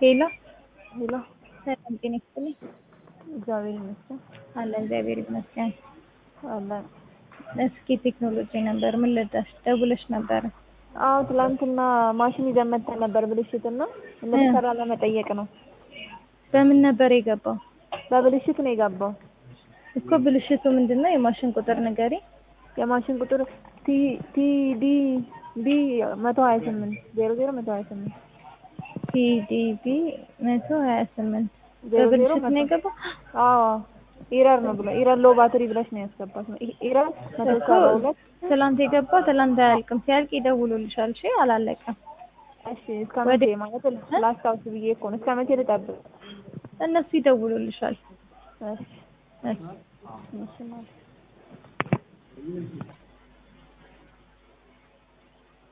ሄሎ ሄሎ ሰላም ጤና ይስጥልኝ። እግዚአብሔር ይመስገን አለ እግዚአብሔር ይመስገን። አለን። እስኪ ቴክኖሎጂ ነበር ምን ልርዳሽ? ደውለሽ ነበር? አዎ ትላንትና ማሽን ይዘን መተን ነበር ብልሽትና እንደተሰራ ለመጠየቅ ነው። በምን ነበር የገባው? በብልሽት ነው የገባው እኮ ብልሽቱ ምንድነው? የማሽን ቁጥር ንገሪ። የማሽን ቁጥር ቲዲቢ 128 00 ቲዲቢ 128 በብልሽት ነው የገባው? አዎ ኢረር ነው ብሎ ኢረር ሎ ባትሪ ብለሽ ነው ያስገባት ነው። ኢረር 172 ትላንት የገባው ትላንት አያልቅም። ሲያልቅ ይደውሉልሻል። እሺ አላለቀም። እሺ እስከ መቼ ማለት ላስታውስ ብዬ እኮ ነው። እስከ መቼ ልጠብቅ? እነሱ ይደውሉልሻል። እሺ እሺ እሺ ማለት